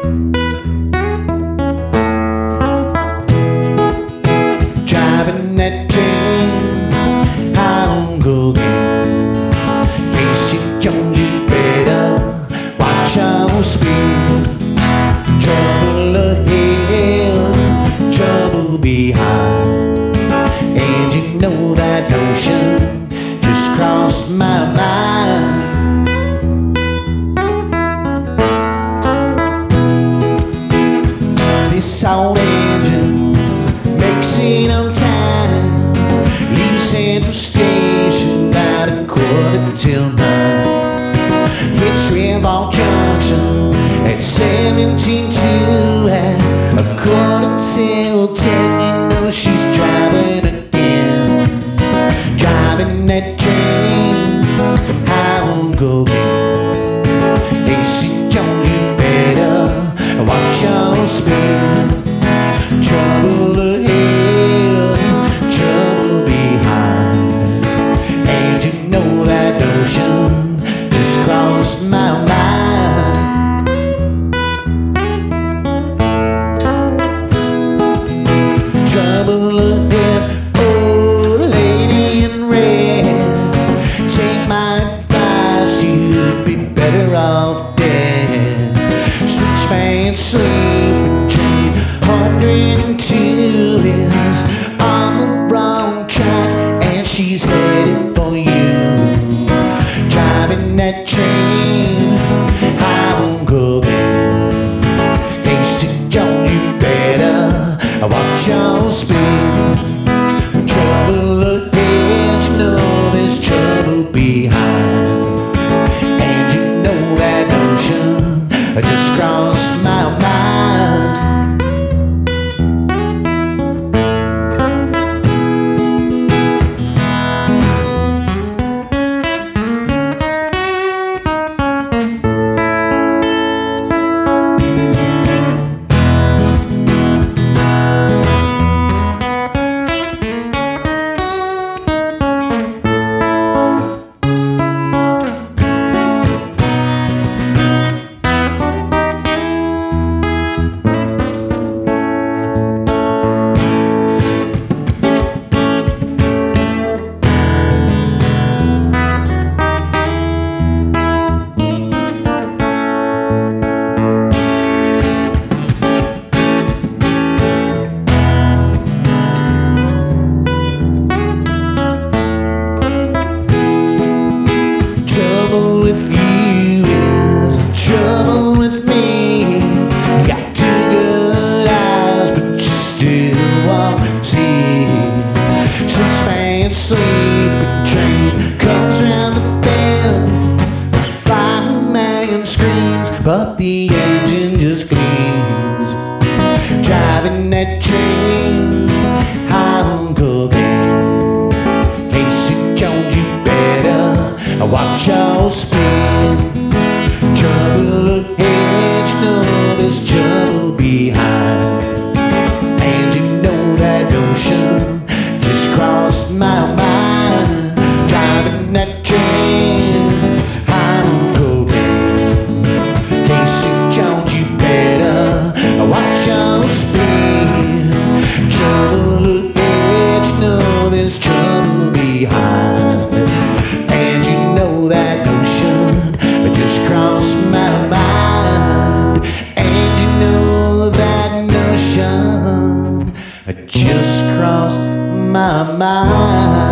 Driving that train high on cocaine. Casey Jones, you better watch your speed. Trouble ahead, trouble behind, and you know that notion just crossed my mind. This old engine makes it on time, leaves Central Station about 8:45. Hits Riverwalk Junction at 17:2 at 9:45. You know she's driving again, driving that train high on cocaine. Casey Jones, you better watch your speed. Trouble ahead, trouble behind, and you know that notion just crossed my mind. Trouble ahead, oh lady in red, take my advice, you'd be better off dead. Switchman sleeping train 102 is on the wrong track, and she's headed for you. Driving that train high on cocaine. Casey Jones, you better watch your speed. Trouble ahead, you know there's trouble behind, and you know that notion just crossed my mind. Trouble with you is the trouble with me. You got two good eyes, but you still won't see. Six-man sleeping train comes round the bend. The fireman screams, but the engine just gleams. Driving that train high on cocaine. Casey Jones, you better watch your speed. Trouble ahead, you know there's trouble behind, and you know that notion just crossed my mind. Driving that train high on cocaine. Casey Jones, you better watch your speed. Trouble ahead, you know there's trouble behind, and you know that notion just crossed my mind, and you know that notion just crossed my mind.